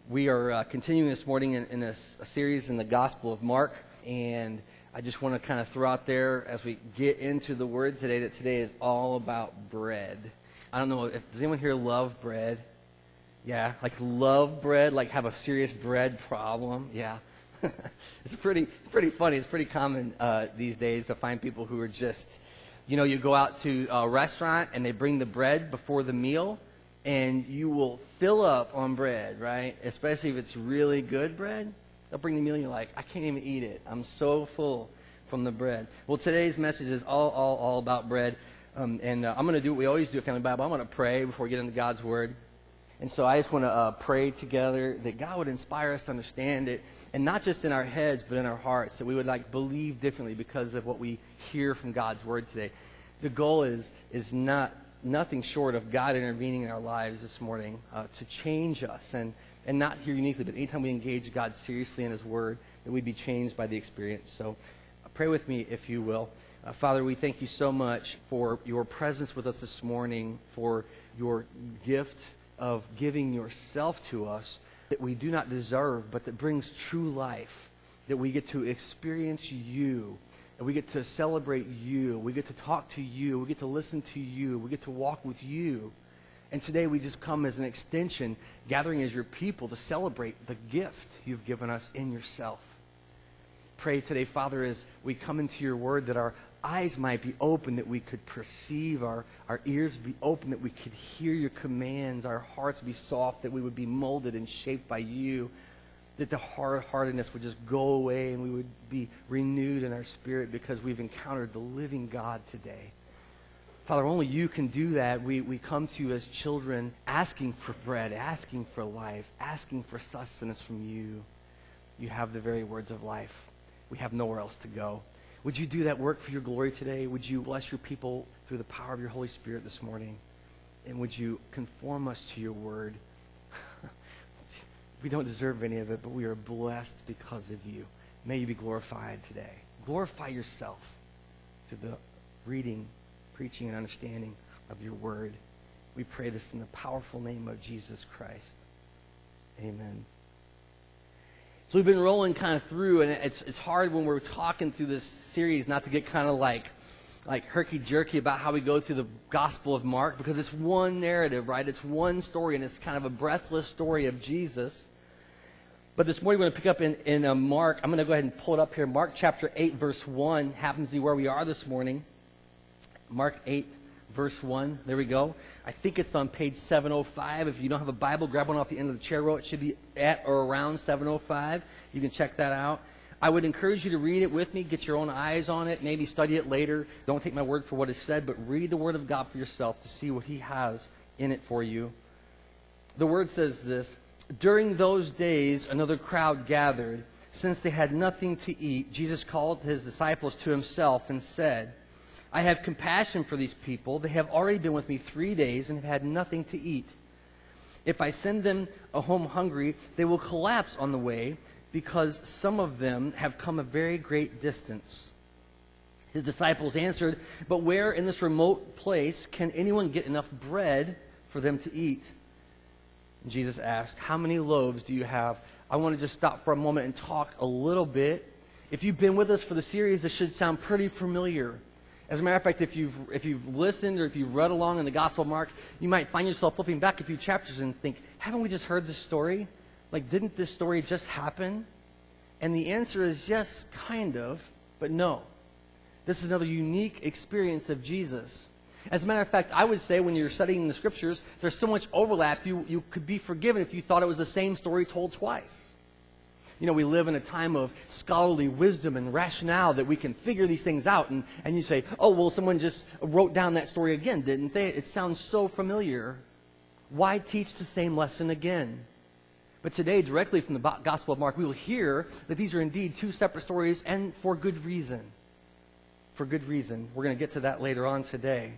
We are continuing this morning in a series in the Gospel of Mark, and I just want to kind of throw out there as we get into the Word today that today is all about bread. I don't know, does anyone here love bread? Yeah, like love bread, like have a serious bread problem? Yeah. It's pretty funny. It's pretty common these days to find people who are just, you go out to a restaurant and they bring the bread before the meal, and you will fill up on bread, right? Especially if it's really good bread. They'll bring the meal and you're like, I can't even eat it. I'm so full from the bread. Well, today's message is all about bread. And I'm going to do what we always do at Family Bible. I'm going to pray before we get into God's Word. And so I just want to pray together that God would inspire us to understand it, and not just in our heads, but in our hearts, that we would believe differently because of what we hear from God's Word today. The goal is nothing short of God intervening in our lives this morning to change us, and not here uniquely, but anytime we engage God seriously in His Word, that we'd be changed by the experience. So pray with me, if you will. Father, we thank you so much for your presence with us this morning, for your gift of giving yourself to us that we do not deserve, but that brings true life, that we get to experience you, and we get to celebrate you, we get to talk to you, we get to listen to you, we get to walk with you. And today we just come as an extension, gathering as your people to celebrate the gift you've given us in yourself. Pray today, Father, as we come into your word, that our eyes might be open, that we could perceive, our ears be open, that we could hear your commands, our hearts be soft, that we would be molded and shaped by you, that the hard-heartedness would just go away and we would be renewed in our spirit because we've encountered the living God today. Father, only you can do that. We come to you as children asking for bread, asking for life, asking for sustenance from you. You have the very words of life. We have nowhere else to go. Would you do that work for your glory today? Would you bless your people through the power of your Holy Spirit this morning? And would you conform us to your word? We don't deserve any of it, but we are blessed because of you. May you be glorified today. Glorify yourself through the reading, preaching, and understanding of your word. We pray this in the powerful name of Jesus Christ. Amen. So we've been rolling kind of through, and it's hard when we're talking through this series not to get kind of like herky-jerky about how we go through the Gospel of Mark, because it's one narrative, right? It's one story, and it's kind of a breathless story of Jesus. But this morning we're going to pick up in Mark. I'm going to go ahead and pull it up here. Mark chapter 8, verse 1 happens to be where we are this morning. Mark 8, verse 1. There we go. I think it's on page 705. If you don't have a Bible, grab one off the end of the chair row. It should be at or around 705. You can check that out. I would encourage you to read it with me, get your own eyes on it, maybe study it later. Don't take my word for what is said, but read the Word of God for yourself to see what He has in it for you. The Word says this: during those days, another crowd gathered. Since they had nothing to eat, Jesus called His disciples to Himself and said, I have compassion for these people. They have already been with me 3 days and have had nothing to eat. If I send them home hungry, they will collapse on the way, because some of them have come a very great distance. His disciples answered, but where in this remote place can anyone get enough bread for them to eat? And Jesus asked, how many loaves do you have? I want to just stop for a moment and talk a little bit. If you've been with us for the series, this should sound pretty familiar. As a matter of fact, if you've listened or if you've read along in the Gospel of Mark, you might find yourself flipping back a few chapters and think, haven't we just heard this story? Didn't this story just happen? And the answer is yes, kind of, but no. This is another unique experience of Jesus. As a matter of fact, I would say when you're studying the Scriptures, there's so much overlap, you could be forgiven if you thought it was the same story told twice. We live in a time of scholarly wisdom and rationale that we can figure these things out. And you say, oh, well, someone just wrote down that story again, didn't they? It sounds so familiar. Why teach the same lesson again? But today, directly from the Gospel of Mark, we will hear that these are indeed two separate stories, and for good reason. For good reason. We're going to get to that later on today.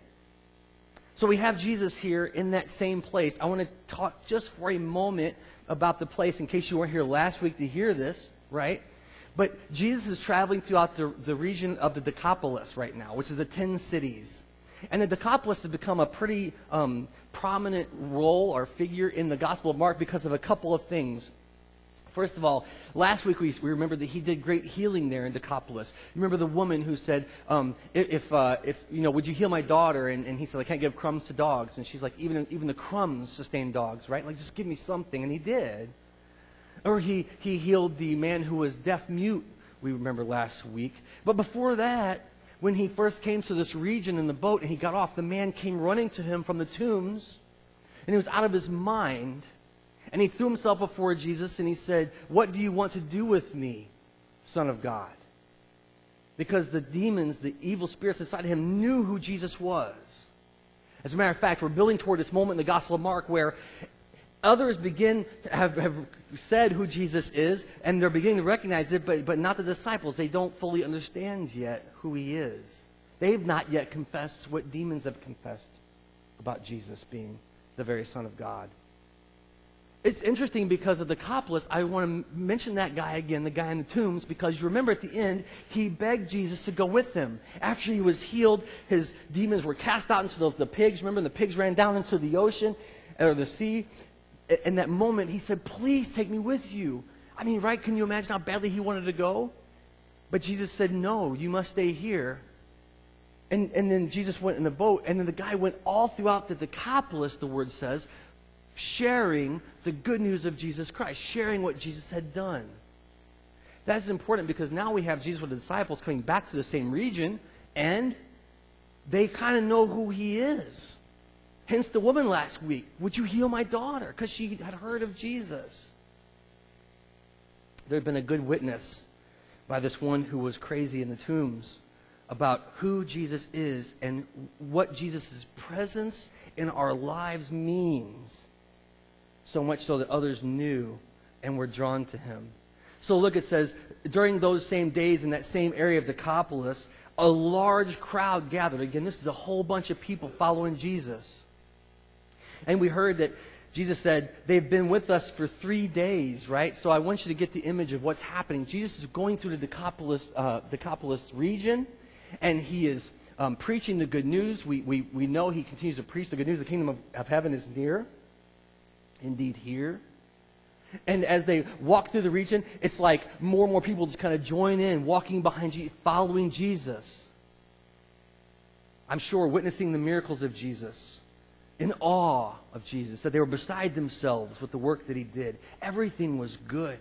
So we have Jesus here in that same place. I want to talk just for a moment about the place, in case you weren't here last week to hear this, right? But Jesus is traveling throughout the region of the Decapolis right now, which is the 10 cities. And the Decapolis has become a pretty prominent role or figure in the Gospel of Mark because of a couple of things. First of all, last week we remembered that he did great healing there in Decapolis. You remember the woman who said, would you heal my daughter? And he said, I can't give crumbs to dogs. And she's like, even the crumbs sustain dogs, right? Like, just give me something. And he did. Or he healed the man who was deaf-mute, we remember last week. But before that, when he first came to this region in the boat and he got off, the man came running to him from the tombs, and he was out of his mind. And he threw himself before Jesus and he said, what do you want to do with me, Son of God? Because the demons, the evil spirits inside of him knew who Jesus was. As a matter of fact, we're building toward this moment in the Gospel of Mark where others have said who Jesus is, and they're beginning to recognize it, but not the disciples. They don't fully understand yet who he is. They've not yet confessed what demons have confessed about Jesus being the very Son of God. It's interesting because of Decapolis. I want to mention that guy again, the guy in the tombs, because you remember at the end, he begged Jesus to go with him. After he was healed, his demons were cast out into the pigs. Remember, the pigs ran down into the ocean or the sea. In that moment, he said, please take me with you. I mean, right? Can you imagine how badly he wanted to go? But Jesus said, no, you must stay here. And then Jesus went in the boat, and then the guy went all throughout the Decapolis, the word says, sharing the good news of Jesus Christ, sharing what Jesus had done. That's important because now we have Jesus with the disciples coming back to the same region, and they kind of know who he is. Hence the woman last week, would you heal my daughter? Because she had heard of Jesus. There had been a good witness by this one who was crazy in the tombs about who Jesus is and what Jesus' presence in our lives means. So much so that others knew and were drawn to him. So look, it says, during those same days in that same area of Decapolis, a large crowd gathered. Again, this is a whole bunch of people following Jesus. And we heard that Jesus said, they've been with us for 3 days, right? So I want you to get the image of what's happening. Jesus is going through the Decapolis region, and he is preaching the good news. We know he continues to preach the good news. The kingdom of heaven is near. Indeed here. And as they walk through the region, it's like more and more people just kind of join in, walking behind Jesus, following Jesus. I'm sure witnessing the miracles of Jesus, in awe of Jesus, that they were beside themselves with the work that he did. Everything was good.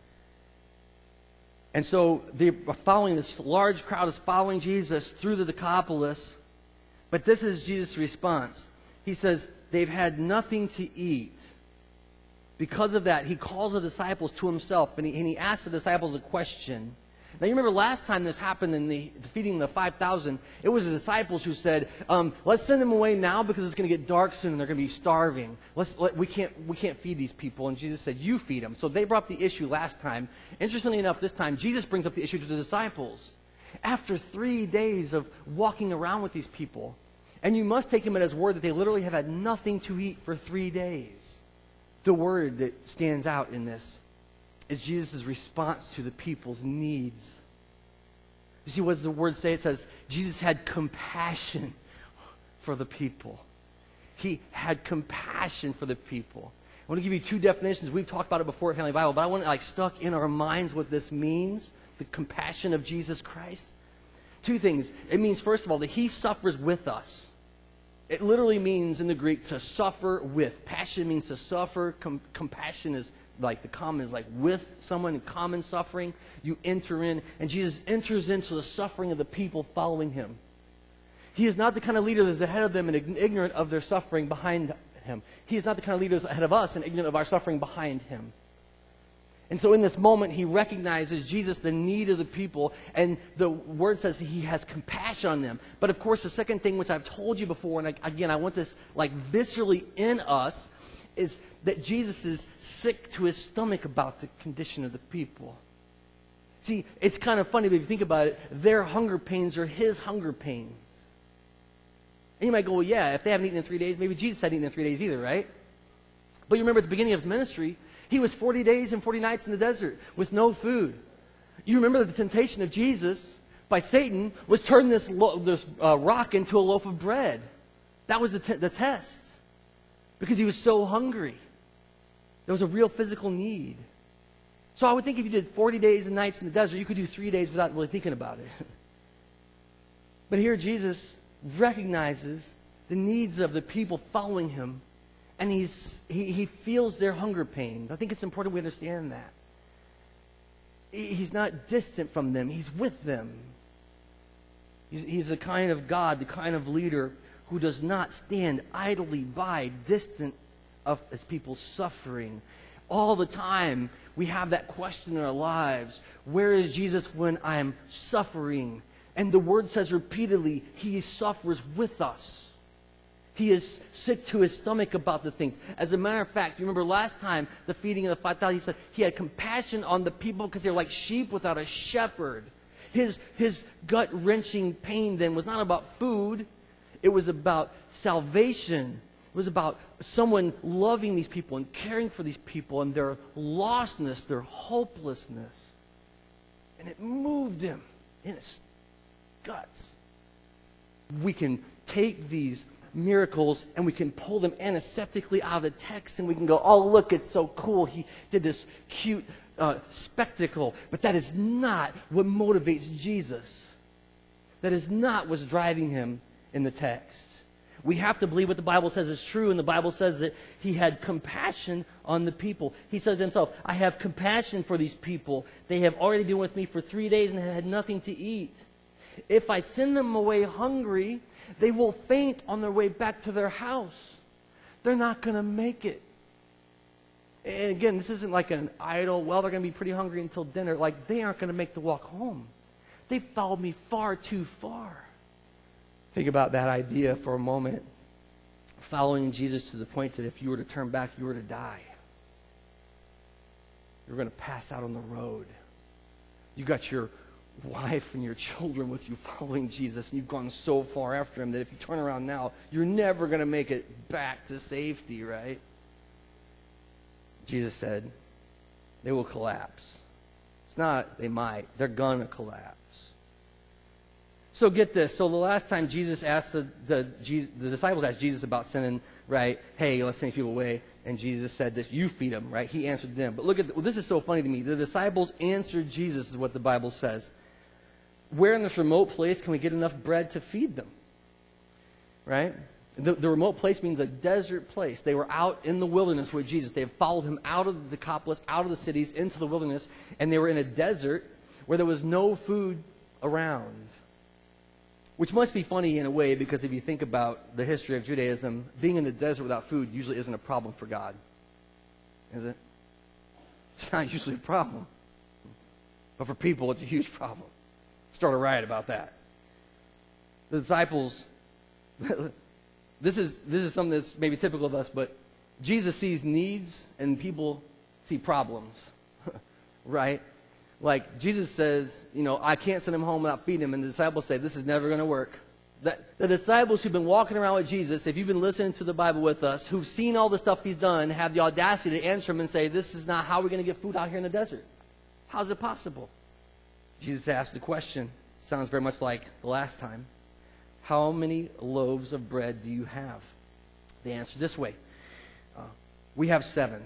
And so they are following, this large crowd is following Jesus through the Decapolis. But this is Jesus' response. He says, they've had nothing to eat. Because of that, he calls the disciples to himself, and he asks the disciples a question. Now, you remember last time this happened in the feeding the 5,000, it was the disciples who said, let's send them away now because it's going to get dark soon and they're going to be starving. We can't feed these people. And Jesus said, you feed them. So they brought up the issue last time. Interestingly enough, this time, Jesus brings up the issue to the disciples. After 3 days of walking around with these people, and you must take him at his word that they literally have had nothing to eat for 3 days. The word that stands out in this is Jesus' response to the people's needs. You see, what does the word say? It says, Jesus had compassion for the people. He had compassion for the people. I want to give you 2 definitions. We've talked about it before at Family Bible, but I want it stuck in our minds what this means, the compassion of Jesus Christ. 2 things. It means, first of all, that he suffers with us. It literally means in the Greek to suffer with. Passion means to suffer. Compassion is like the common is like with someone in common suffering. You enter in, and Jesus enters into the suffering of the people following him. He is not the kind of leader that's ahead of them and ignorant of their suffering behind him. He is not the kind of leader that's ahead of us and ignorant of our suffering behind him. And so in this moment, he recognizes, Jesus, the need of the people, and the word says he has compassion on them. But of course, the second thing, which I've told you before, and again, I want this like viscerally in us, is that Jesus is sick to his stomach about the condition of the people. See, it's kind of funny, but if you think about it, their hunger pains are his hunger pains. And you might go, well, yeah, if they haven't eaten in 3 days, maybe Jesus hadn't eaten in 3 days either, right? But you remember at the beginning of his ministry, he was 40 days and 40 nights in the desert with no food. You remember that the temptation of Jesus by Satan was turn this rock into a loaf of bread. That was the test. Because he was so hungry. There was a real physical need. So I would think if you did 40 days and nights in the desert, you could do 3 days without really thinking about it. But here Jesus recognizes the needs of the people following him, and he feels their hunger pains. I think it's important we understand that. He's not distant from them. He's with them. He's the kind of God, the kind of leader who does not stand idly by, distant of his people suffering. All the time, we have that question in our lives. Where is Jesus when I'm suffering? And the Word says repeatedly, he suffers with us. He is sick to his stomach about the things. As a matter of fact, you remember last time, the feeding of the 5,000, he said he had compassion on the people because they were like sheep without a shepherd. His gut-wrenching pain then was not about food. It was about salvation. It was about someone loving these people and caring for these people and their lostness, their hopelessness. And it moved him in his guts. We can take these miracles and we can pull them antiseptically out of the text and we can go, oh, look, it's so cool. He did this cute spectacle. But that is not what motivates Jesus. That is not what's driving him in the text. We have to believe what the Bible says is true, and the Bible says that he had compassion on the people. He says to himself, I have compassion for these people. They have already been with me for 3 days and had nothing to eat. If I send them away hungry, they will faint on their way back to their house. They're not going to make it. And again, this isn't like an idle, well, they're going to be pretty hungry until dinner. Like, they aren't going to make the walk home. They followed me far too far. Think about that idea for a moment. Following Jesus to the point that if you were to turn back, you were to die. You're going to pass out on the road. You got your wife and your children with you following Jesus, and you've gone so far after him that if you turn around now, you're never going to make it back to safety, right? Jesus said, they will collapse. It's not, they might. They're going to collapse. So get this. So the last time Jesus asked the disciples asked Jesus about sending, right, hey, let's send people away. And Jesus said that you feed them, right? He answered them. But look at, this is so funny to me. The disciples answered Jesus is what the Bible says. Where in this remote place can we get enough bread to feed them? Right? The remote place means a desert place. They were out in the wilderness with Jesus. They had followed him out of the Decapolis, out of the cities, into the wilderness. And they were in a desert where there was no food around. Which must be funny in a way, because if you think about the history of Judaism, being in the desert without food usually isn't a problem for God. Is it? It's not usually a problem. But for people, it's a huge problem. Start a riot about that. The disciples, this is something that's maybe typical of us, but Jesus sees needs and people see problems. Right? Like Jesus says, I can't send him home without feeding him. And the disciples say, this is never going to work. The disciples who've been walking around with Jesus, if you've been listening to the Bible with us, who've seen all the stuff he's done, have the audacity to answer him and say, this is not how we're going to get food out here in the desert. How is it possible? Jesus asked the question, sounds very much like the last time. How many loaves of bread do you have? They answered this way. We have 7.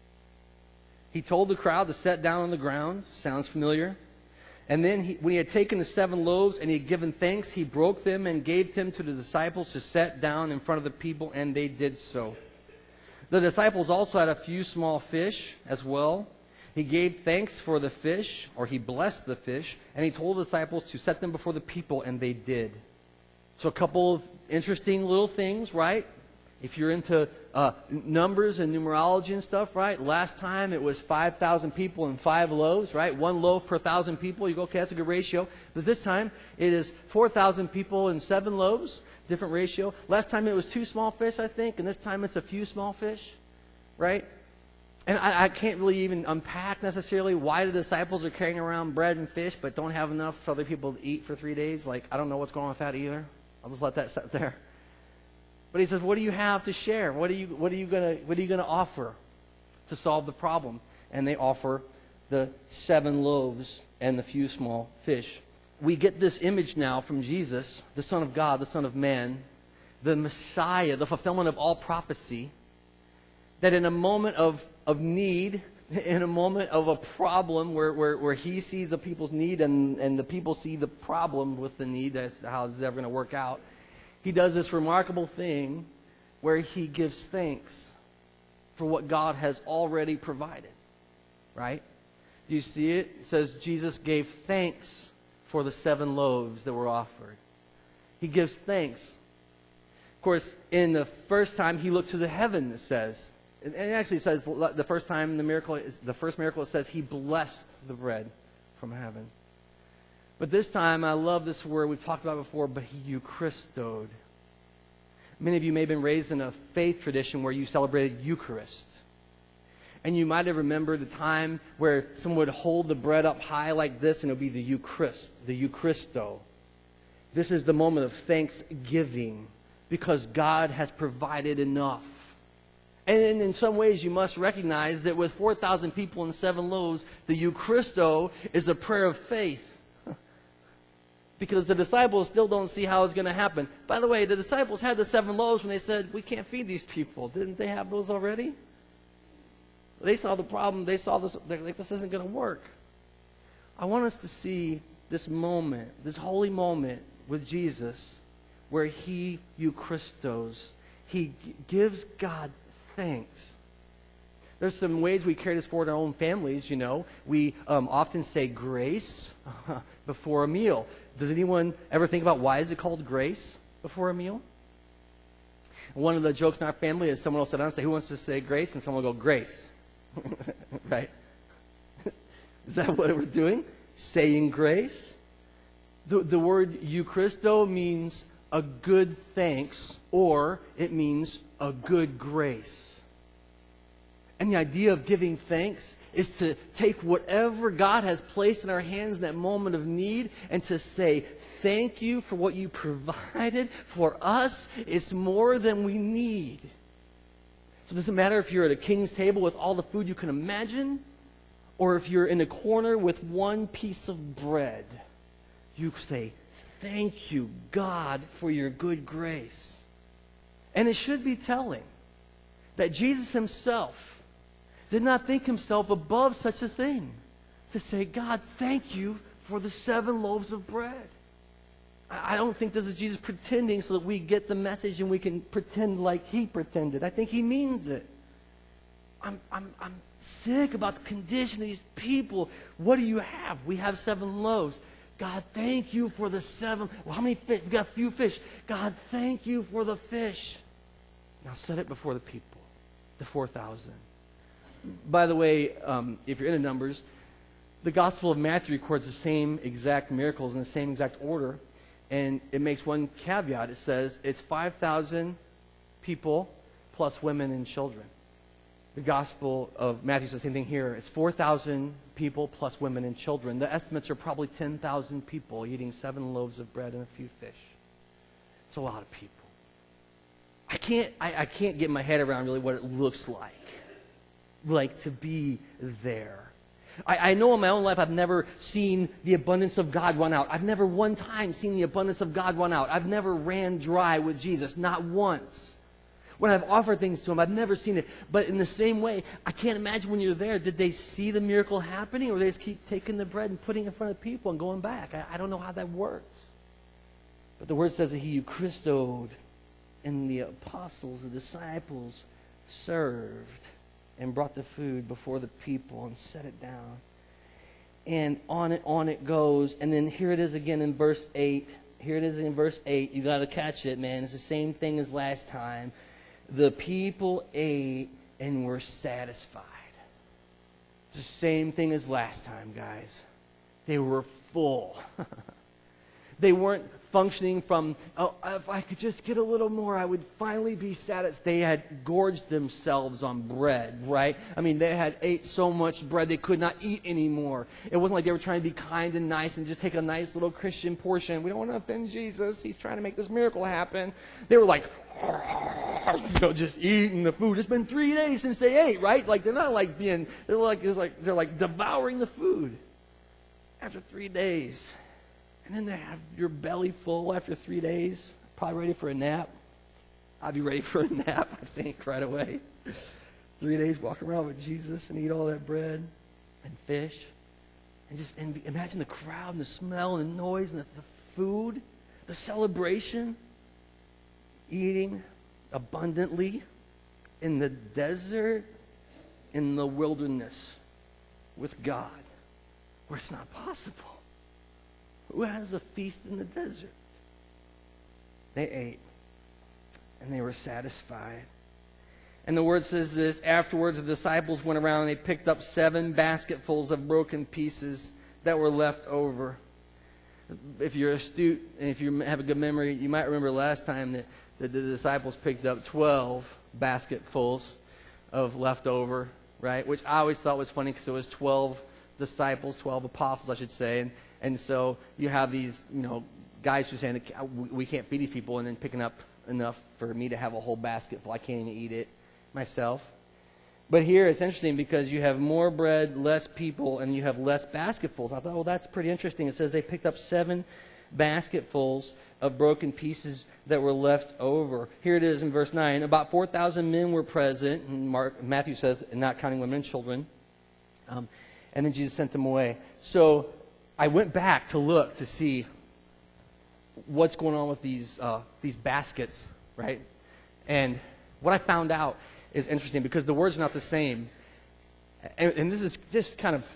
He told the crowd to sit down on the ground. Sounds familiar. And then when he had taken the 7 loaves and he had given thanks, he broke them and gave them to the disciples to set down in front of the people, and they did so. The disciples also had a few small fish as well. He gave thanks for the fish, or he blessed the fish, and he told the disciples to set them before the people, and they did. So a couple of interesting little things, right? If you're into numbers and numerology and stuff, right? Last time it was 5,000 people and 5 loaves, right? 1 loaf per 1,000 people. You go, okay, that's a good ratio. But this time it is 4,000 people and 7 loaves. Different ratio. Last time it was 2 small fish, I think, and this time it's a few small fish, right? And I can't really even unpack necessarily why the disciples are carrying around bread and fish but don't have enough for other people to eat for 3 days. Like, I don't know what's going on with that either. I'll just let that sit there. But he says, what do you have to share? What are you gonna offer to solve the problem? And they offer the 7 loaves and the few small fish. We get this image now from Jesus, the Son of God, the Son of Man, the Messiah, the fulfillment of all prophecy, that in a moment of need, in a moment of a problem where he sees the people's need and the people see the problem with the need, that's how it's ever going to work out. He does this remarkable thing where he gives thanks for what God has already provided, right? Do you see it? It says Jesus gave thanks for the 7 loaves that were offered. He gives thanks. Of course, in the first time, he looked to the heaven, it says. And it actually says the first time the first miracle, it says he blessed the bread from heaven. But this time, I love this word we've talked about before, but he Eucharistoed. Many of you may have been raised in a faith tradition where you celebrated Eucharist. And you might have remembered the time where someone would hold the bread up high like this, and it would be the Eucharist, the Eucharisto. This is the moment of thanksgiving because God has provided enough. And in some ways, you must recognize that with 4,000 people and 7 loaves, the Eucharisto is a prayer of faith. Because the disciples still don't see how it's going to happen. By the way, the disciples had the 7 loaves when they said, we can't feed these people. Didn't they have those already? They saw the problem. They saw this. They're like, this isn't going to work. I want us to see this moment, this holy moment with Jesus, where he Eucharistos. He gives God thanks. There's some ways we carry this forward in our own families, you know. We often say grace before a meal. Does anyone ever think about why is it called grace before a meal? One of the jokes in our family is someone will sit down and say, who wants to say grace? And someone will go, grace. Right? Is that what we're doing? Saying grace? The word Eucharisto means a good thanks, or it means a good grace. And the idea of giving thanks is to take whatever God has placed in our hands in that moment of need and to say, thank you for what you provided for us. It's more than we need. So it doesn't matter if you're at a king's table with all the food you can imagine, or if you're in a corner with one piece of bread. You say, thank you, God, for your good grace. And it should be telling that Jesus himself did not think himself above such a thing. To say, God, thank you for the 7 loaves of bread. I don't think this is Jesus pretending so that we get the message and we can pretend like he pretended. I think he means it. I'm sick about the condition of these people. What do you have? We have 7 loaves. God, thank you for the 7. Well, how many fish? We got a few fish. God, thank you for the fish. Now set it before the people, the 4,000. By the way, if you're into numbers, the Gospel of Matthew records the same exact miracles in the same exact order, and it makes one caveat. It says it's 5,000 people plus women and children. The Gospel of Matthew says the same thing here. It's 4,000 people plus women and children. The estimates are probably 10,000 people eating 7 loaves of bread and a few fish. It's a lot of people. I can't get my head around really what it looks like to be there. I know in my own life I've never seen the abundance of God run out. I've never one time seen the abundance of God run out. I've never ran dry with Jesus, not once. When I've offered things to him, I've never seen it. But in the same way, I can't imagine when you're there, did they see the miracle happening, or they just keep taking the bread and putting it in front of people and going back? I don't know how that works. But the word says that he Eucharistoed, and the apostles, the disciples, served and brought the food before the people and set it down. And on it goes. And then here it is again in verse 8. Here it is in verse 8. You got to catch it, man. It's the same thing as last time. The people ate and were satisfied. It's the same thing as last time, guys. They were full. They weren't functioning from, oh, if I could just get a little more, I would finally be satisfied. They had gorged themselves on bread, right? I mean, they had ate so much bread they could not eat anymore. It wasn't like they were trying to be kind and nice and just take a nice little Christian portion. We don't want to offend Jesus. He's trying to make this miracle happen. They were like, just eating the food. It's been 3 days since they ate, right? Like, they're not like being, they're like devouring the food after 3 days. And then they have your belly full after 3 days, probably ready for a nap. I'd be ready for a nap, I think, right away. 3 days walking around with Jesus and eat all that bread and fish. And imagine the crowd and the smell and the noise and the food, the celebration, eating abundantly in the desert, in the wilderness with God, where it's not possible. Who has a feast in the desert? They ate, and they were satisfied. And the word says this, afterwards the disciples went around and they picked up 7 basketfuls of broken pieces that were left over. If you're astute and if you have a good memory, you might remember last time that the disciples picked up 12 basketfuls of leftover, right? Which I always thought was funny because it was 12 disciples, 12 apostles, I should say. And so you have these, guys who are saying, we can't feed these people, and then picking up enough for me to have a whole basketful. I can't even eat it myself. But here it's interesting because you have more bread, less people, and you have less basketfuls. I thought, well, that's pretty interesting. It says they picked up 7 basketfuls of broken pieces that were left over. Here it is in verse 9. About 4,000 men were present, and Matthew says, not counting women and children. And then Jesus sent them away. So I went back to look to see what's going on with these baskets, right? And what I found out is interesting because the words are not the same. And this is just kind of,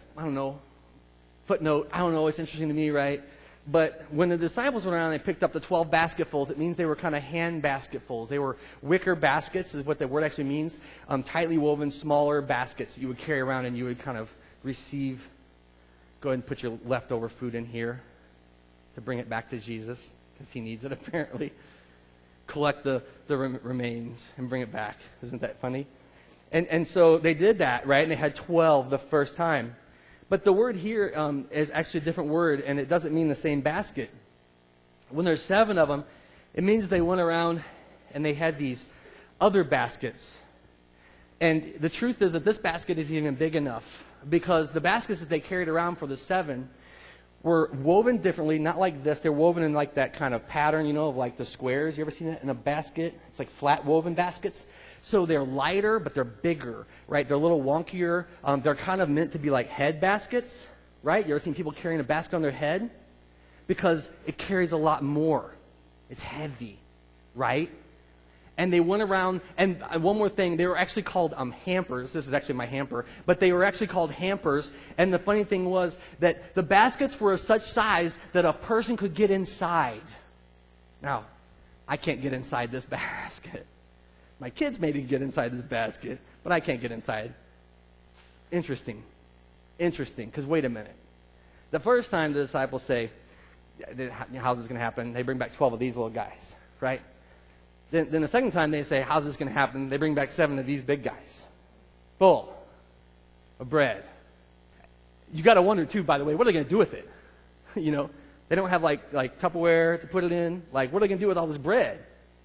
footnote. I don't know, it's interesting to me, right? But when the disciples went around and they picked up the 12 basketfuls, it means they were kind of hand basketfuls. They were wicker baskets, is what the word actually means. Tightly woven, smaller baskets that you would carry around and you would kind of receive. Go ahead and put your leftover food in here to bring it back to Jesus because he needs it apparently. Collect the remains and bring it back. Isn't that funny? And so they did that, right? And they had 12 the first time. But the word here is actually a different word, and it doesn't mean the same basket. When there's 7 of them, it means they went around and they had these other baskets. And the truth is that this basket isn't even big enough because the baskets that they carried around for the 7 were woven differently, not like this. They're woven in like that kind of pattern, of like the squares. You ever seen that in a basket? It's like flat woven baskets. So they're lighter, but they're bigger, right? They're a little wonkier. They're kind of meant to be like head baskets, right? You ever seen people carrying a basket on their head? Because it carries a lot more. It's heavy, right? And they went around, and one more thing, they were actually called hampers. This is actually my hamper. But they were actually called hampers. And the funny thing was that the baskets were of such size that a person could get inside. Now, I can't get inside this basket. My kids maybe can get inside this basket, but I can't get inside. Interesting, because wait a minute. The first time the disciples say, how's this going to happen? They bring back 12 of these little guys, right? Then the second time they say, how's this going to happen? They bring back 7 of these big guys. Full of bread. You got to wonder, too, by the way, what are they going to do with it? They don't have like Tupperware to put it in. Like, what are they going to do with all this bread?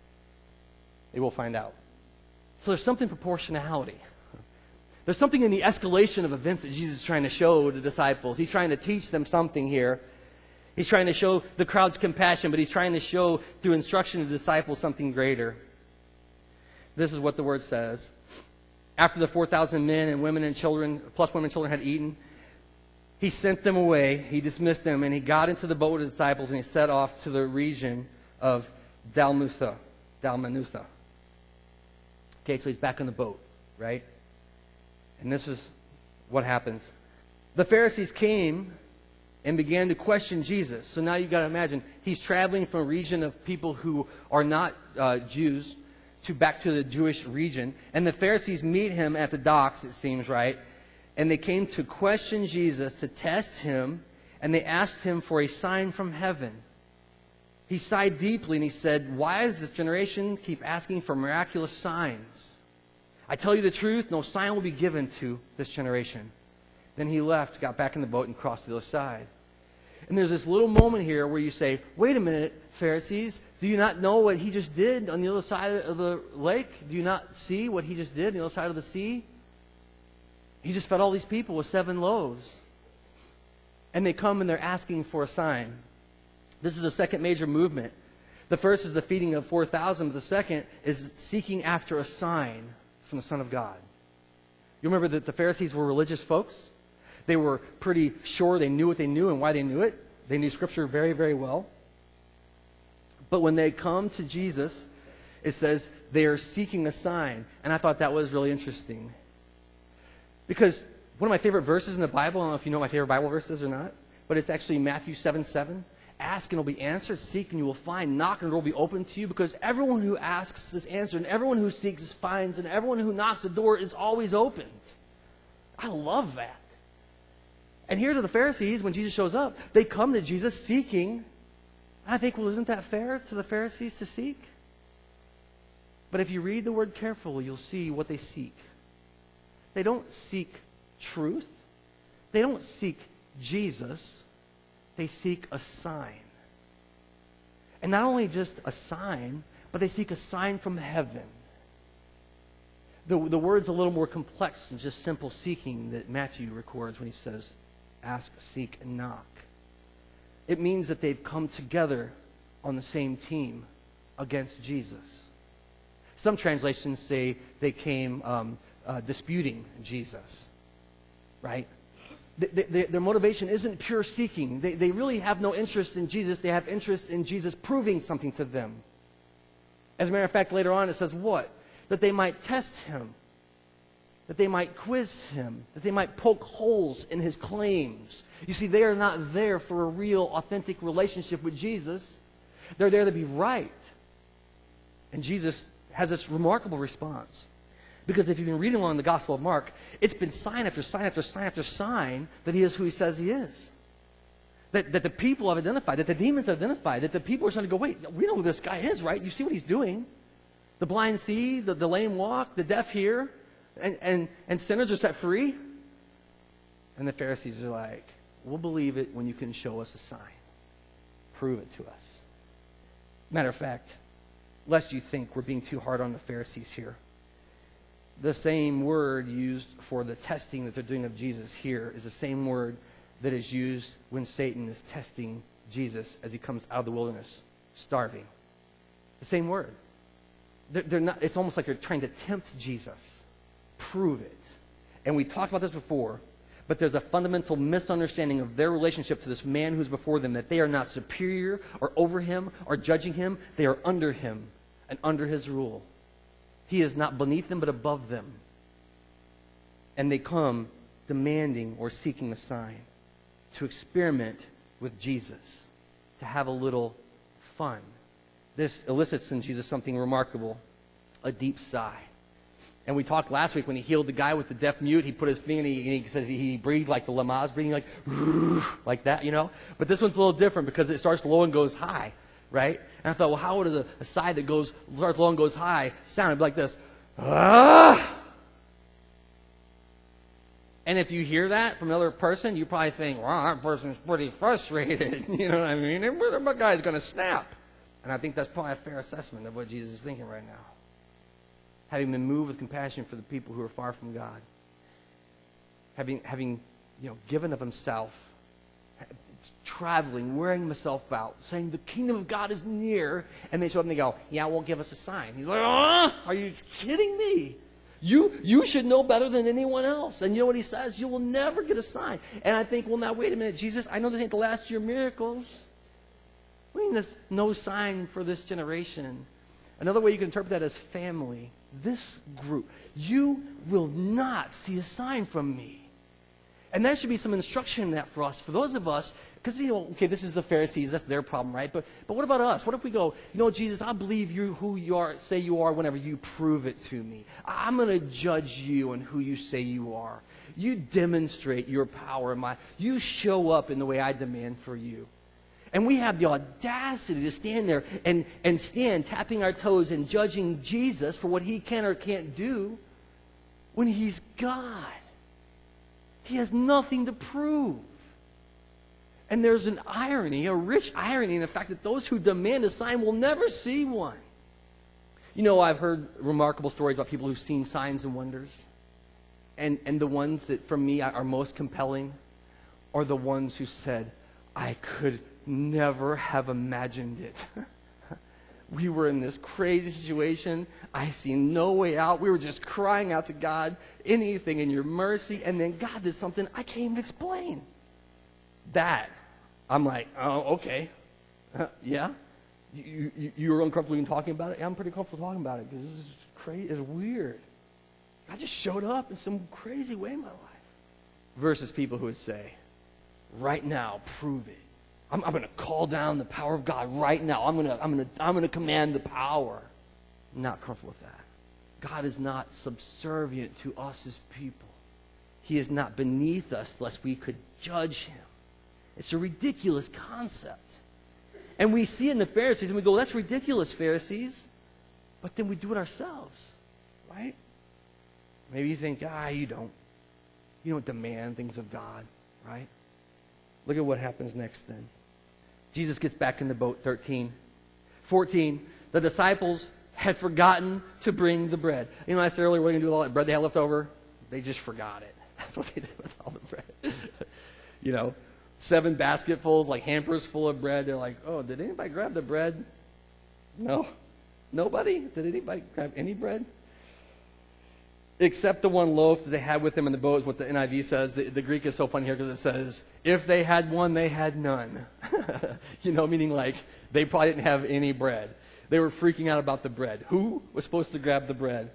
They will find out. So there's something proportionality. There's something in the escalation of events that Jesus is trying to show the disciples. He's trying to teach them something here. He's trying to show the crowd's compassion, but he's trying to show through instruction to the disciples something greater. This is what the word says. After the 4,000 men and women and children, plus women and children had eaten, he sent them away, he dismissed them, and he got into the boat with his disciples, and he set off to the region of Dalmanutha. Okay, so he's back on the boat, right? And this is what happens. The Pharisees came and began to question Jesus. So now you've got to imagine, he's traveling from a region of people who are not Jews to back to the Jewish region. And the Pharisees meet him at the docks, it seems, right? And they came to question Jesus, to test him, and they asked him for a sign from heaven. He sighed deeply and he said, why does this generation keep asking for miraculous signs? I tell you the truth, no sign will be given to this generation. Then he left, got back in the boat, and crossed to the other side. And there's this little moment here where you say, wait a minute, Pharisees, do you not know what he just did on the other side of the lake? Do you not see what he just did on the other side of the sea? He just fed all these people with 7 loaves. And they come and they're asking for a sign. This is the second major movement. The first is the feeding of 4,000, but the second is seeking after a sign from the Son of God. You remember that the Pharisees were religious folks? They were pretty sure they knew what they knew and why they knew it. They knew Scripture very, very well. But when they come to Jesus, it says they are seeking a sign. And I thought that was really interesting. Because one of my favorite verses in the Bible, I don't know if you know what my favorite Bible verse is or not, but it's actually Matthew 7:7. Ask and it will be answered, seek and you will find, knock and it will be opened to you, because everyone who asks is answered, and everyone who seeks finds, and everyone who knocks the door is always opened. I love that. And here to the Pharisees, when Jesus shows up, they come to Jesus seeking. I think, well, isn't that fair to the Pharisees to seek? But if you read the word carefully, you'll see what they seek. They don't seek truth. They don't seek Jesus. They seek a sign. And not only just a sign, but they seek a sign from heaven. The word's a little more complex than just simple seeking that Matthew records when he says, ask, seek, and knock. It means that they've come together on the same team against Jesus. Some translations say they came disputing Jesus, right? Their motivation isn't pure seeking. They really have no interest in Jesus. They have interest in Jesus proving something to them. As a matter of fact, later on it says what? That they might test him, that they might quiz him, that they might poke holes in his claims. You see, they are not there for a real, authentic relationship with Jesus. They're there to be right. And Jesus has this remarkable response. Because if you've been reading along the Gospel of Mark, it's been sign after sign after sign after sign that he is who he says he is. That the people have identified, that the demons have identified, that the people are starting to go, wait, we know who this guy is, right? You see what he's doing? The blind see, the lame walk, the deaf hear, and sinners are set free. And the Pharisees are like, we'll believe it when you can show us a sign. Prove it to us. Matter of fact, lest you think we're being too hard on the Pharisees here, the same word used for the testing that they're doing of Jesus here is the same word that is used when Satan is testing Jesus as he comes out of the wilderness, starving. The same word. They're not. It's almost like they're trying to tempt Jesus. Prove it. And we talked about this before, but there's a fundamental misunderstanding of their relationship to this man who's before them, that they are not superior or over him or judging him. They are under him and under his rule. He is not beneath them, but above them. And they come demanding or seeking a sign to experiment with Jesus, to have a little fun. This elicits in Jesus something remarkable, a deep sigh. And we talked last week when he healed the guy with the deaf mute, he put his finger and he says he breathed like the Lamaze breathing, like that, you know. But this one's a little different because it starts low and goes high. Right? And I thought, well, how would a sigh that starts low and goes high sound? It'd be like this. Ah! And if you hear that from another person, you probably think, wow, that person's pretty frustrated. You know what I mean? That guy's going to snap. And I think that's probably a fair assessment of what Jesus is thinking right now. Having been moved with compassion for the people who are far from God. Having given of himself, traveling, wearing himself out, saying the kingdom of God is near, and they show up and they go, yeah, well, give us a sign. He's like, are you kidding me? You should know better than anyone else. And you know what he says? You will never get a sign. And I think, well, now, wait a minute, Jesus, I know this ain't the last of your miracles. What do you mean there's no sign for this generation? Another way you can interpret that is family. This group, you will not see a sign from me. And there should be some instruction in that for us, for those of us, because, okay, this is the Pharisees, that's their problem, right? But what about us? What if we go, Jesus, I believe you who you are, say you are, whenever you prove it to me. I'm going to judge you and who you say you are. You demonstrate your power. You show up in the way I demand for you. And we have the audacity to stand there and stand tapping our toes and judging Jesus for what he can or can't do when he's God. He has nothing to prove. And there's an irony, a rich irony in the fact that those who demand a sign will never see one. I've heard remarkable stories about people who've seen signs and wonders. And the ones that, for me, are most compelling are the ones who said, I could never have imagined it. We were in this crazy situation. I see no way out. We were just crying out to God, anything in your mercy. And then God did something I can't even explain. That, I'm like, oh, okay. Yeah? You were uncomfortable even talking about it? Yeah, I'm pretty comfortable talking about it because this is crazy. It's weird. I just showed up in some crazy way in my life. Versus people who would say, right now, prove it. I'm going to call down the power of God right now. I'm going to command the power. I'm not comfortable with that. God is not subservient to us as people. He is not beneath us lest we could judge him. It's a ridiculous concept. And we see it in the Pharisees and we go, that's ridiculous, Pharisees. But then we do it ourselves, right? Maybe you think, you don't demand things of God, right? Look at what happens next then. Jesus gets back in the boat, 13. 14, the disciples had forgotten to bring the bread. You know, I said earlier, we're going to do all that bread they had left over. They just forgot it. That's what they did with all the bread. 7 basketfuls, like hampers full of bread. They're like, oh, did anybody grab the bread? No. Nobody? Did anybody grab any bread? Except the one loaf that they had with them in the boat is what the NIV says. The Greek is so funny here because it says, if they had one, they had none. Meaning like they probably didn't have any bread. They were freaking out about the bread. Who was supposed to grab the bread?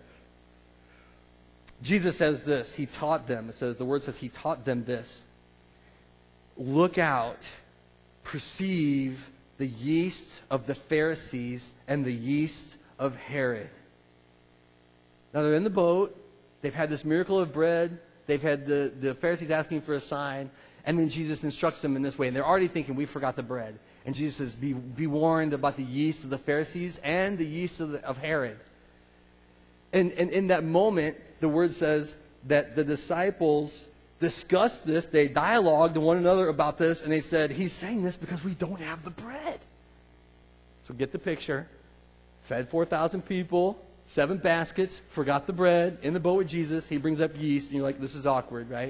Jesus says this. He taught them. It says, the word says he taught them this. Look out, perceive the yeast of the Pharisees and the yeast of Herod. Now they're in the boat. They've had this miracle of bread. They've had the Pharisees asking for a sign. And then Jesus instructs them in this way. And they're already thinking, we forgot the bread. And Jesus says, be warned about the yeast of the Pharisees and the yeast of Herod. And in that moment, the word says that the disciples discussed this. They dialogued to one another about this. And they said, he's saying this because we don't have the bread. So get the picture. Fed 4,000 people. 7 baskets, forgot the bread, in the boat with Jesus. He brings up yeast, and you're like, this is awkward, right?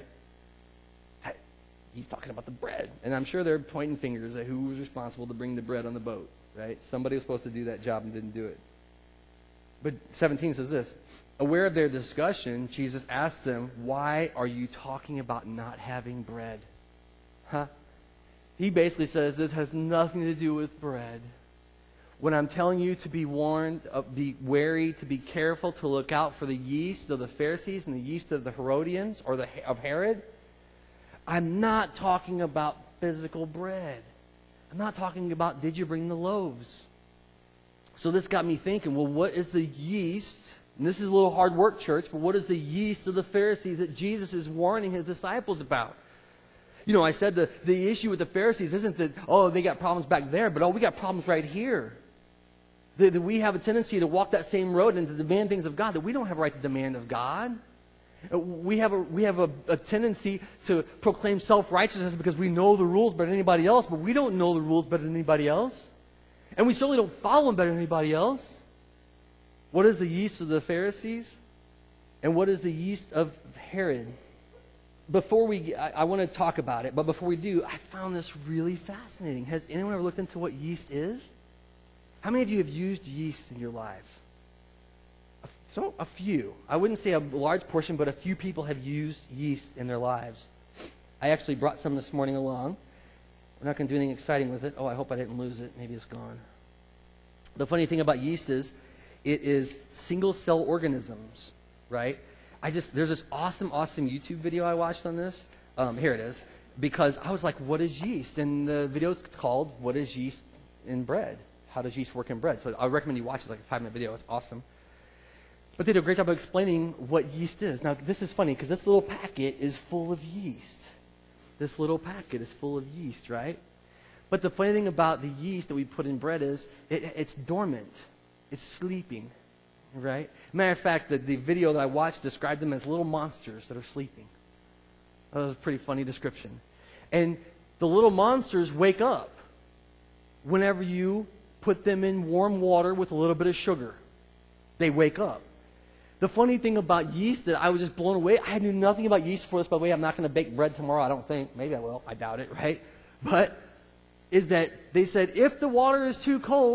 He's talking about the bread. And I'm sure they're pointing fingers at who was responsible to bring the bread on the boat, right? Somebody was supposed to do that job and didn't do it. But 17 says this. Aware of their discussion, Jesus asked them, why are you talking about not having bread? He basically says this has nothing to do with bread. When I'm telling you to be warned, be wary, to be careful, to look out for the yeast of the Pharisees and the yeast of the Herodians or of Herod, I'm not talking about physical bread. I'm not talking about did you bring the loaves. So this got me thinking, well, what is the yeast? And this is a little hard work, church, but what is the yeast of the Pharisees that Jesus is warning his disciples about? I said the issue with the Pharisees isn't that, they got problems back there, but we got problems right here. That we have a tendency to walk that same road and to demand things of God that we don't have a right to demand of God. We have a tendency to proclaim self-righteousness because we know the rules better than anybody else, but we don't know the rules better than anybody else. And we certainly don't follow them better than anybody else. What is the yeast of the Pharisees? And what is the yeast of Herod? I want to talk about it, but before we do, I found this really fascinating. Has anyone ever looked into what yeast is? How many of you have used yeast in your lives? A few. I wouldn't say a large portion, but a few people have used yeast in their lives. I actually brought some this morning along. We're not going to do anything exciting with it. Oh, I hope I didn't lose it. Maybe it's gone. The funny thing about yeast is it is single-cell organisms, right? There's this awesome YouTube video I watched on this. Here it is. Because I was like, what is yeast? And the video is called, What is Yeast in Bread? How does yeast work in bread? So I recommend you watch it. It's like a 5-minute video. It's awesome. But they did a great job of explaining what yeast is. Now, this is funny because this little packet is full of yeast. This little packet is full of yeast, right? But the funny thing about the yeast that we put in bread is it's dormant. It's sleeping, right? Matter of fact, the video that I watched described them as little monsters that are sleeping. That was a pretty funny description. And the little monsters wake up whenever you put them in warm water with a little bit of sugar. They wake up. The funny thing about yeast that I was just blown away, I knew nothing about yeast before this, by the way. I'm not going to bake bread tomorrow, I don't think. Maybe I will. I doubt it, right? But is that they said if the water is too cold,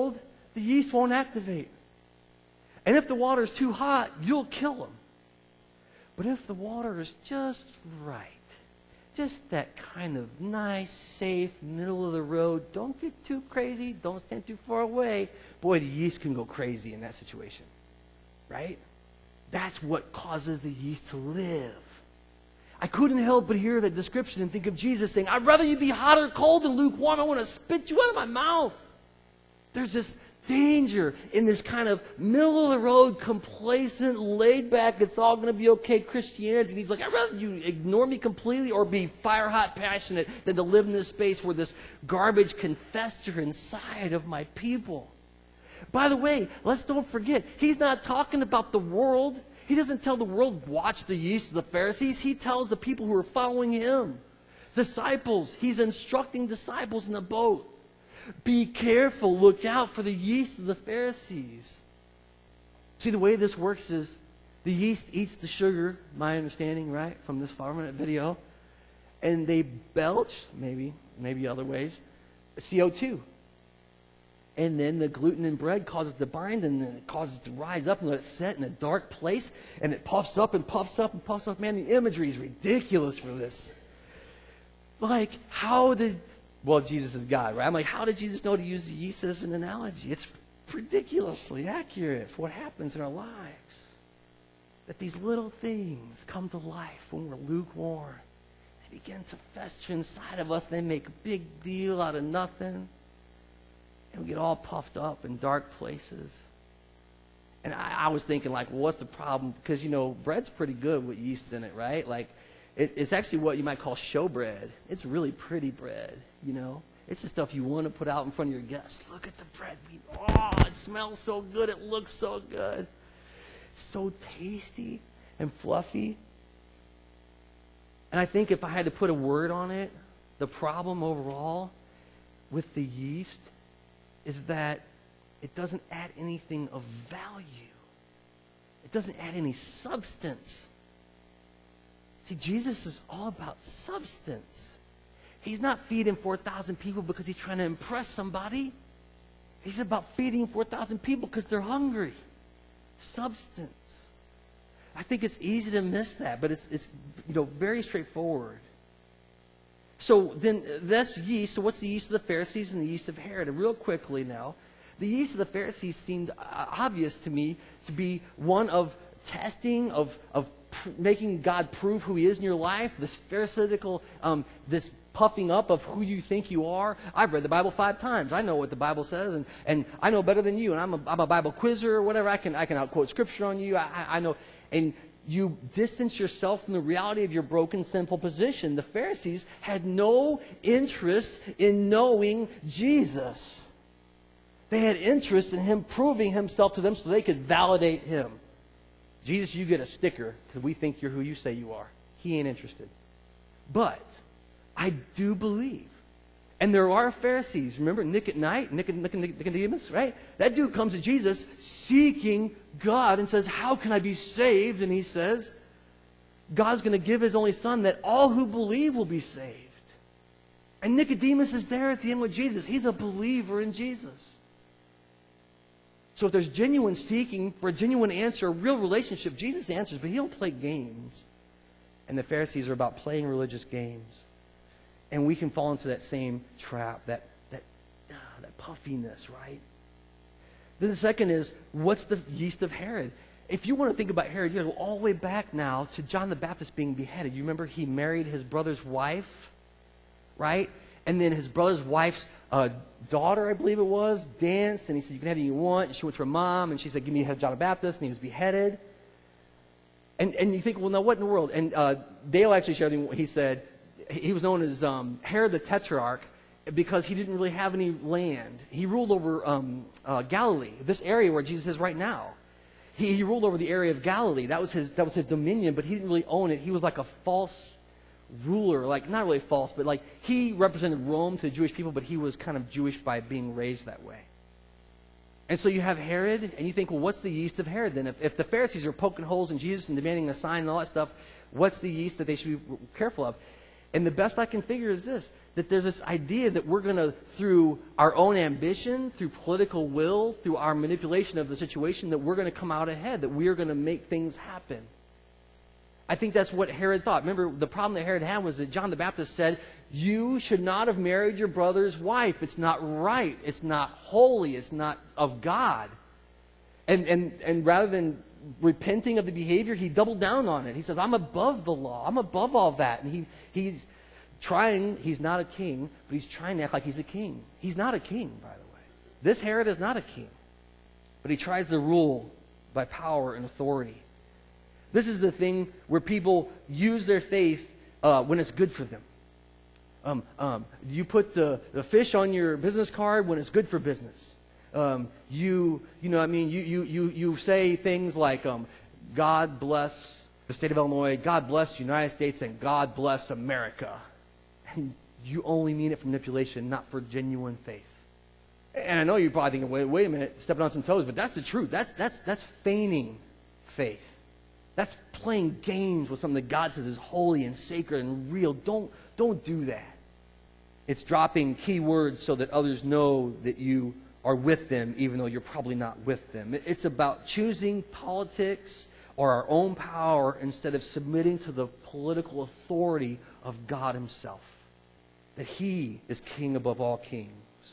the yeast won't activate. And if the water is too hot, you'll kill them. But if the water is just right, just that kind of nice, safe, middle of the road, don't get too crazy, don't stand too far away, boy, the yeast can go crazy in that situation, right? That's what causes the yeast to live. I couldn't help but hear that description and think of Jesus saying, I'd rather you be hot or cold than lukewarm. I want to spit you out of my mouth. There's this danger in this kind of middle-of-the-road, complacent, laid-back, it's all going to be okay Christianity. And he's like, I'd rather you ignore me completely or be fire-hot passionate than to live in this space where this garbage can fester inside of my people. By the way, let's don't forget, he's not talking about the world. He doesn't tell the world, watch the yeast of the Pharisees. He tells the people who are following him, disciples. He's instructing disciples in the boat. Be careful, look out for the yeast of the Pharisees. See, the way this works is the yeast eats the sugar, my understanding, right, from this 5-minute video, and they belch, maybe other ways, CO2. And then the gluten in bread causes it to bind, and then it causes it to rise up and let it set in a dark place, and it puffs up and puffs up and puffs up. Man, the imagery is ridiculous for this. Like, well, Jesus is God, right? I'm like, how did Jesus know to use the yeast as an analogy? It's ridiculously accurate for what happens in our lives. That these little things come to life when we're lukewarm. They begin to fester inside of us. They make a big deal out of nothing. And we get all puffed up in dark places. And I was thinking, like, well, what's the problem? Because, bread's pretty good with yeast in it, right? Like, it's actually what you might call show bread. It's really pretty bread, It's the stuff you want to put out in front of your guests. Look at the bread. It smells so good. It looks so good. So tasty and fluffy. And I think if I had to put a word on it, the problem overall with the yeast is that it doesn't add anything of value. It doesn't add any substance. See, Jesus is all about substance. He's not feeding 4,000 people because he's trying to impress somebody. He's about feeding 4,000 people because they're hungry. Substance. I think it's easy to miss that, but it's very straightforward. So then that's yeast. So what's the yeast of the Pharisees and the yeast of Herod? And real quickly now, the yeast of the Pharisees seemed obvious to me to be one of testing, of making God prove who he is in your life, this pharisaical, this puffing up of who you think you are. I've read the Bible 5 times. I know what the Bible says, and I know better than you, and I'm a Bible quizzer or whatever. I can outquote Scripture on you. I know, and you distance yourself from the reality of your broken, sinful position. The Pharisees had no interest in knowing Jesus. They had interest in him proving himself to them so they could validate him. Jesus, you get a sticker because we think you're who you say you are. He ain't interested. But I do believe. And there are Pharisees. Remember Nick at night? Nicodemus, right? That dude comes to Jesus seeking God and says, how can I be saved? And he says, God's going to give his only son that all who believe will be saved. And Nicodemus is there at the end with Jesus. He's a believer in Jesus. So if there's genuine seeking for a genuine answer, a real relationship, Jesus answers, but he don't play games. And the Pharisees are about playing religious games. And we can fall into that same trap, that puffiness, right? Then the second is, what's the yeast of Herod? If you want to think about Herod, you got to go all the way back now to John the Baptist being beheaded. You remember he married his brother's wife, right? And then his brother's wife's daughter, I believe it was, danced, and he said, you can have anything you want. And she went to her mom, and she said, give me the head of John the Baptist, and he was beheaded. And you think, well, now what in the world? And Dale actually shared, he said, he was known as Herod the Tetrarch because he didn't really have any land. He ruled over Galilee, this area where Jesus is right now. He ruled over the area of Galilee. That was his dominion, but he didn't really own it. He was like a false ruler, like not really false, but like he represented Rome to the Jewish people, but he was kind of Jewish by being raised that way. And so you have Herod, and you think, well, what's the yeast of Herod then? If the Pharisees are poking holes in Jesus and demanding a sign and all that stuff, what's the yeast that they should be careful of? And the best I can figure is this, that there's this idea that we're going to, through our own ambition, through political will, through our manipulation of the situation, that we're going to come out ahead, that we are going to make things happen. I think that's what Herod thought. Remember, the problem that Herod had was that John the Baptist said, you should not have married your brother's wife. It's not right. It's not holy. It's not of God. And rather than repenting of the behavior, he doubled down on it. He says, I'm above the law. I'm above all that. And he's not a king, but he's trying to act like he's a king. He's not a king, by the way. This Herod is not a king. But he tries to rule by power and authority. This is the thing where people use their faith when it's good for them. You put the fish on your business card when it's good for business. You say things like, God bless the state of Illinois, God bless the United States, and God bless America. And you only mean it for manipulation, not for genuine faith. And I know you're probably thinking, wait a minute, stepping on some toes, but that's the truth. That's feigning faith. That's playing games with something that God says is holy and sacred and real. Don't do that. It's dropping key words so that others know that you are with them, even though you're probably not with them. It's about choosing politics or our own power instead of submitting to the political authority of God himself. That he is king above all kings.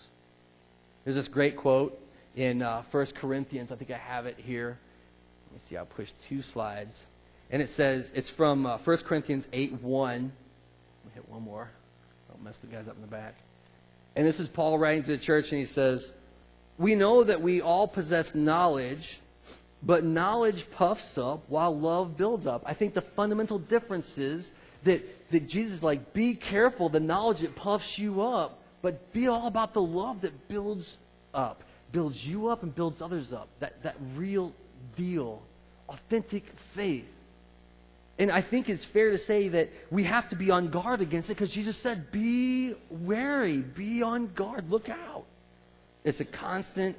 There's this great quote in 1 Corinthians. I think I have it here. Let me see, I'll push 2 slides. And it says, it's from 1 Corinthians 8:1. Let me hit one more. Don't mess the guys up in the back. And this is Paul writing to the church, and he says, we know that we all possess knowledge, but knowledge puffs up while love builds up. I think the fundamental difference is that Jesus is like, be careful, the knowledge that puffs you up, but be all about the love that builds up. Builds you up and builds others up. That real deal, authentic faith. And I think it's fair to say that we have to be on guard against it because Jesus said, be wary, be on guard, look out. It's a constant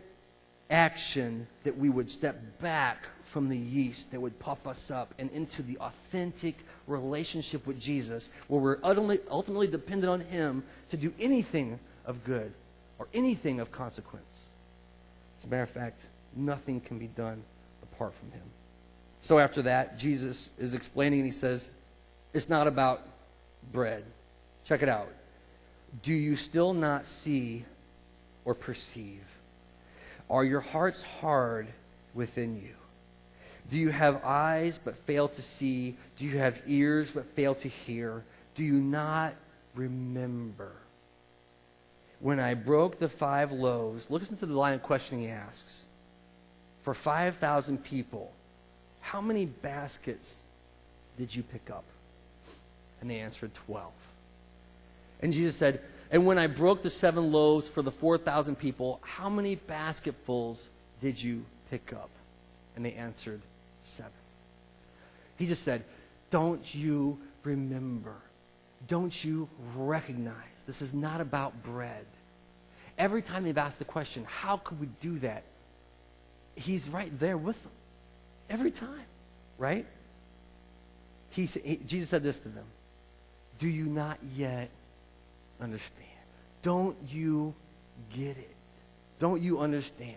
action that we would step back from the yeast that would puff us up and into the authentic relationship with Jesus where we're ultimately dependent on him to do anything of good or anything of consequence. As a matter of fact, nothing can be done apart from him. So after that, Jesus is explaining, and he says, it's not about bread. Check it out. Do you still not see or perceive? Are your hearts hard within you? Do you have eyes but fail to see? Do you have ears but fail to hear? Do you not remember? When I broke the 5 loaves, listen to the line of questioning he asks. For 5,000 people, how many baskets did you pick up? And they answered 12. And Jesus said, and when I broke the 7 loaves for the 4,000 people, how many basketfuls did you pick up? And they answered 7. He just said, don't you remember? Don't you recognize? This is not about bread. Every time they've asked the question, how could we do that? He's right there with them. Every time, right? Jesus said this to them. Do you not yet understand? Don't you get it? Don't you understand?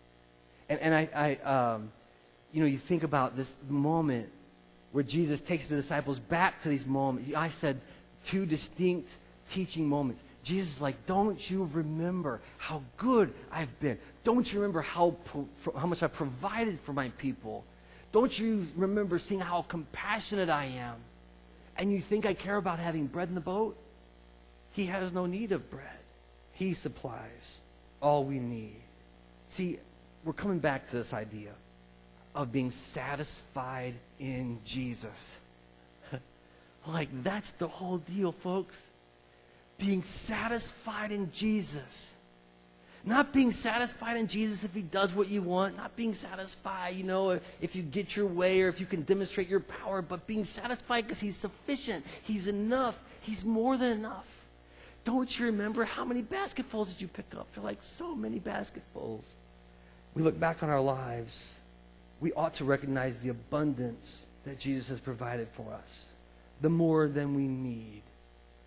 And you think about this moment where Jesus takes the disciples back to these moments. I said 2 distinct teaching moments. Jesus is like, don't you remember how good I've been? Don't you remember how much I've provided for my people? Don't you remember seeing how compassionate I am? And you think I care about having bread in the boat? He has no need of bread. He supplies all we need. See, we're coming back to this idea of being satisfied in Jesus. Like, that's the whole deal, folks. Being satisfied in Jesus. Not being satisfied in Jesus if he does what you want. Not being satisfied, if you get your way or if you can demonstrate your power. But being satisfied because he's sufficient. He's enough. He's more than enough. Don't you remember how many basketfuls did you pick up? They're like so many basketfuls. We look back on our lives. We ought to recognize the abundance that Jesus has provided for us. The more than we need.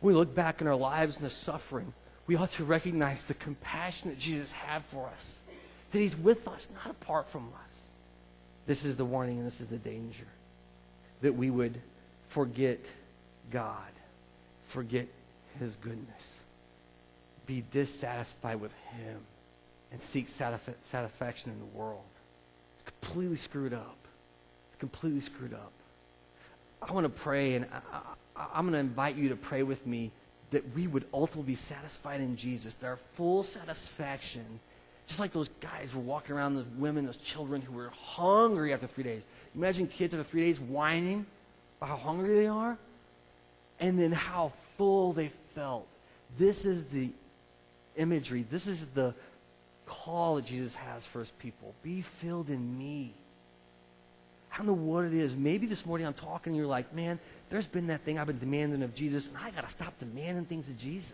When we look back in our lives and the suffering, we ought to recognize the compassion that Jesus had for us, that he's with us, not apart from us. This is the warning and this is the danger, that we would forget God, forget his goodness, be dissatisfied with him, and seek satisfaction in the world. It's completely screwed up. It's completely screwed up. I want to pray, and I'm going to invite you to pray with me that we would ultimately be satisfied in Jesus, that our full satisfaction, just like those guys were walking around, those women, those children who were hungry after 3 days. Imagine kids after 3 days whining about how hungry they are, and then how full they felt. This is the imagery. This is the call that Jesus has for his people. Be filled in me. I don't know what it is. Maybe this morning I'm talking and you're like, man, there's been that thing I've been demanding of Jesus, and I got to stop demanding things of Jesus.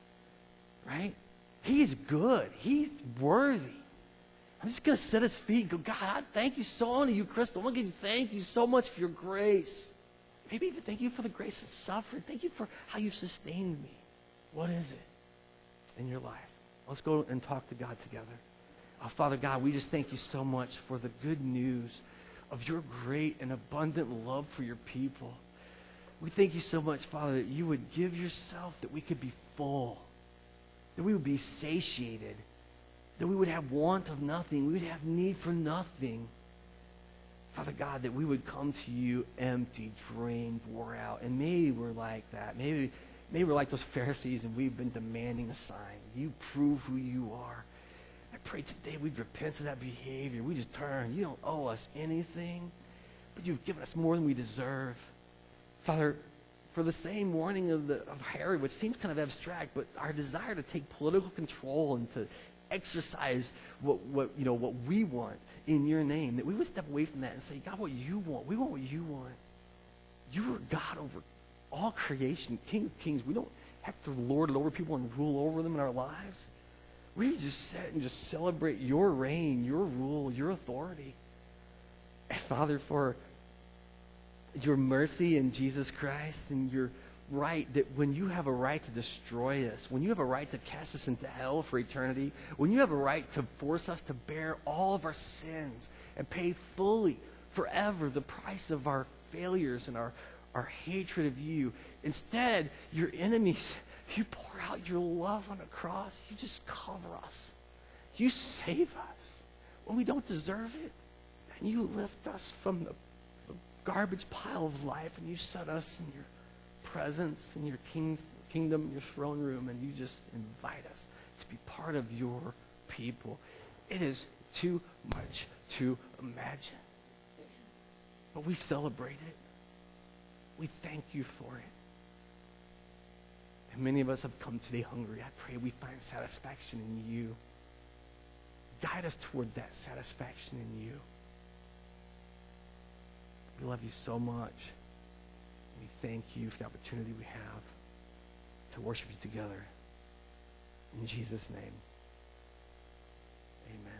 Right? He's good. He's worthy. I'm just going to sit at his feet and go, God, I thank you so much, you, Crystal. I want to give you thank you so much for your grace. Maybe even thank you for the grace of suffering. Thank you for how you've sustained me. What is it in your life? Let's go and talk to God together. Oh, Father God, we just thank you so much for the good news of your great and abundant love for your people. We thank you so much, Father, that you would give yourself, that we could be full, that we would be satiated, that we would have want of nothing, we would have need for nothing. Father God, that we would come to you empty, drained, wore out. And maybe we're like that. Maybe we're like those Pharisees and we've been demanding a sign. You prove who you are. I pray today we'd repent of that behavior. We just turn. You don't owe us anything, but you've given us more than we deserve. Father, for the same warning of Herod, which seems kind of abstract, but our desire to take political control and to exercise what we want in your name, that we would step away from that and say, God, what you want. We want what you want. You are God over all creation, King of kings. We don't have to lord it over people and rule over them in our lives. We just sit and just celebrate your reign, your rule, your authority. And Father, for your mercy in Jesus Christ and your right, that when you have a right to destroy us, when you have a right to cast us into hell for eternity, when you have a right to force us to bear all of our sins and pay fully, forever, the price of our failures and our hatred of you, instead, your enemies, you pour out your love on a cross. You just cover us. You save us when we don't deserve it. And you lift us from the garbage pile of life, and you set us in your presence, in your kingdom, your throne room, and you just invite us to be part of your people. It is too much to imagine. But we celebrate it. We thank you for it. And many of us have come today hungry. I pray we find satisfaction in you. Guide us toward that satisfaction in you. We love you so much. We thank you for the opportunity we have to worship you together. In Jesus' name, amen.